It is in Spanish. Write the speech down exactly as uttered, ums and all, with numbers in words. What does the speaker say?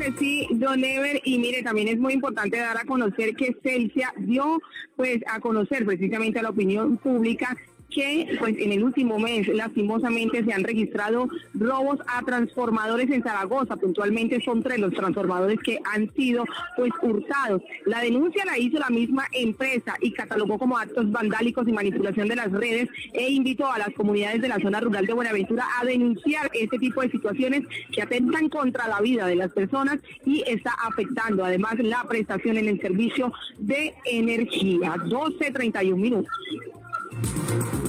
que sí, don Ever, y mire, también es muy importante dar a conocer que Celsia dio pues a conocer precisamente a la opinión pública que pues en el último mes lastimosamente se han registrado robos a transformadores en Zaragoza. Puntualmente son tres los transformadores que han sido pues hurtados. La denuncia la hizo la misma empresa y catalogó como actos vandálicos y manipulación de las redes, e invitó a las comunidades de la zona rural de Buenaventura a denunciar este tipo de situaciones que atentan contra la vida de las personas y está afectando además la prestación en el servicio de energía. doce treinta y un minutos.